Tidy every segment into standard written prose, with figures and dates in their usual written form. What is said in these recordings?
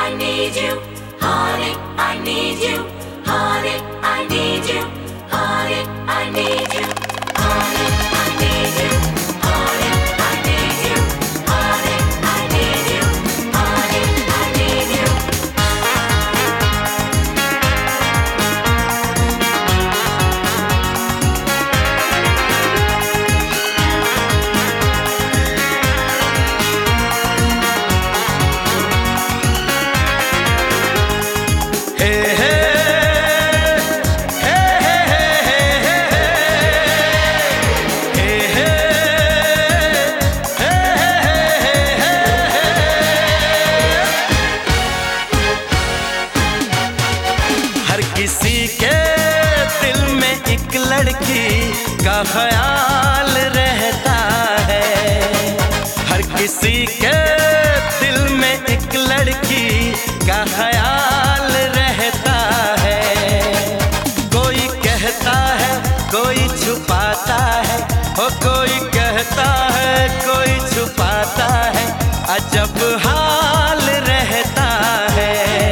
I need you, honey, I need you, honey, I need you, honey, I need you, honey, I need you, honey, I need you, honey, I need you, honey, I need you. किसी के दिल में एक लड़की का ख्याल रहता है। हर किसी के दिल में एक लड़की का ख्याल रहता है। कोई कहता है, कोई छुपाता है, ओ कोई कहता है, कोई छुपाता है, अजब हाल रहता है।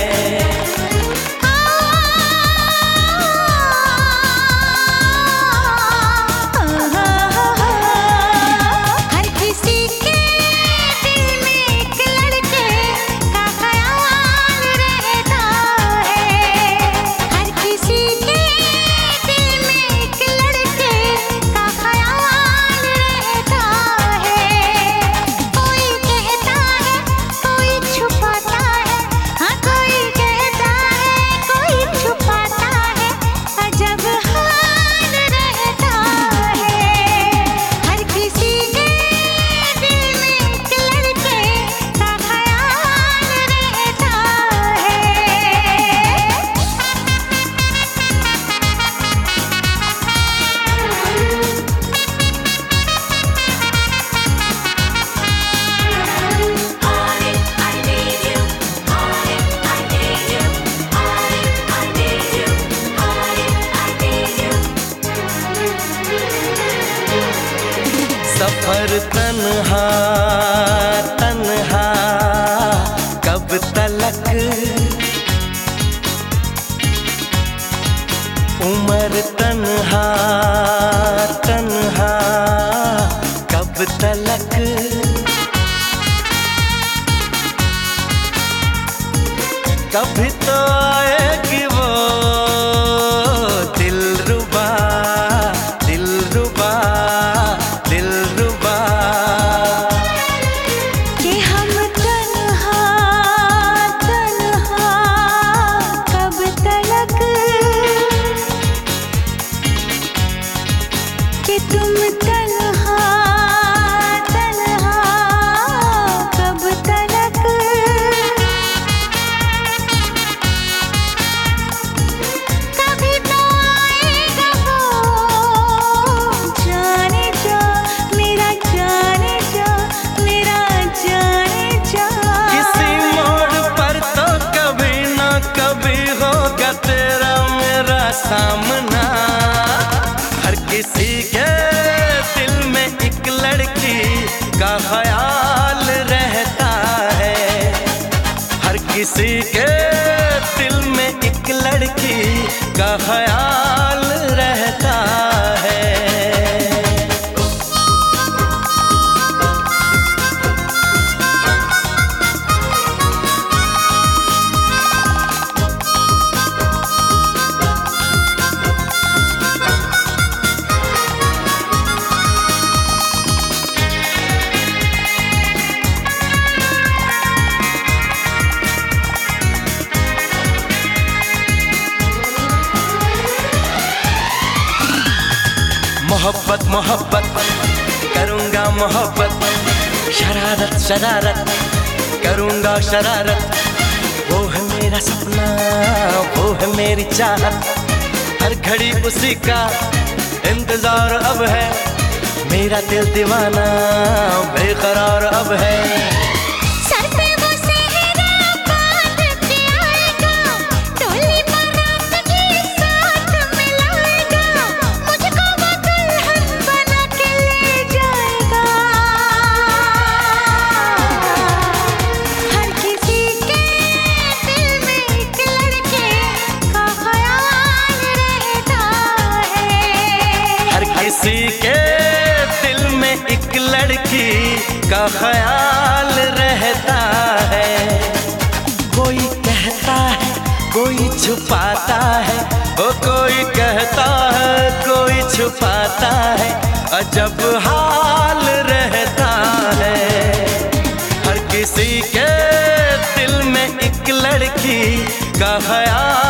सफर तन्हा तन्हा कब तलक, उम्र तन्हा तन्हा कब तलक। कभी तो आएगी वो दिलरुबा दिलरुबा दिलरुबा कि हम तन्हा तन्हा कब तलक, कि तुम तन्हा तन्हा कब तलक। कभी तो आएगा वो जाने जा, मेरा जाने जा, मेरा जाने जा। किसी मोड़ पर तो कभी ना कभी होगा तेरा मेरा सामना। हर किसी के दिल में एक लड़की का ख्याल रहता है। हर किसी के दिल में एक लड़की का ख्याल रहता है। मोहब्बत मोहब्बत करूँगा मोहब्बत, शरारत शरारत करूँगा शरारत। वो है मेरा सपना, वो है मेरी चाहत, हर घड़ी उसी का इंतजार अब है। मेरा दिल दीवाना बेकरार अब है। सर पे वो सेहरा बांध के आएगा, डोली बारात के साथ मिलाएगा, मुझको वो दुल्हन बना के ले जाएगा। हर किसी के का ख्याल रहता है। कोई कहता है कोई छुपाता है, ओ कोई कहता है कोई छुपाता है, अजब हाल रहता है। हर किसी के दिल में एक लड़की का ख्याल